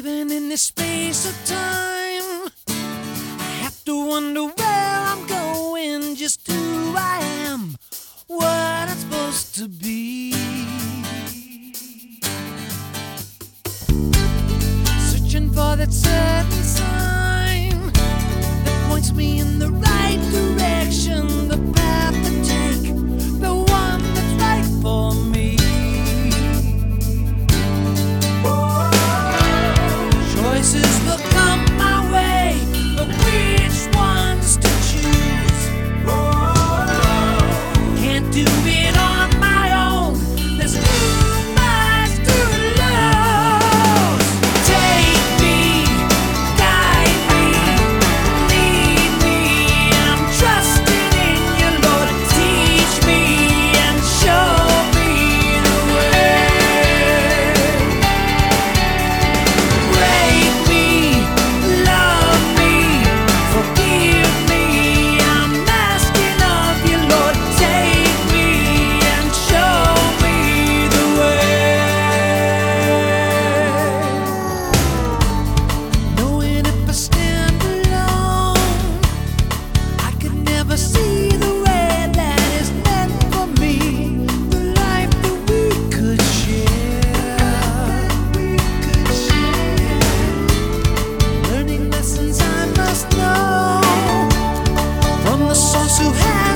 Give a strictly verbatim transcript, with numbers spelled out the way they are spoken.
Living in this space of time, I have to wonder where I'm going, just who I am, what I'm supposed to be. Searching for that certain sign that points me in the right direction, the path to take, the one that's right for me. Choices will come my way, but which ones to choose? Can't do it on my own, there's too much to lose. Take me, guide me, lead me, I'm trusting in you, Lord. Teach me and show me the way. Break me, love me, forgive me, I'm asking of you, Lord. Take me and show me the way. Knowing if I stand alone, I could never see the way that is meant for me, the life that we could share. Learning lessons I must know from the source who has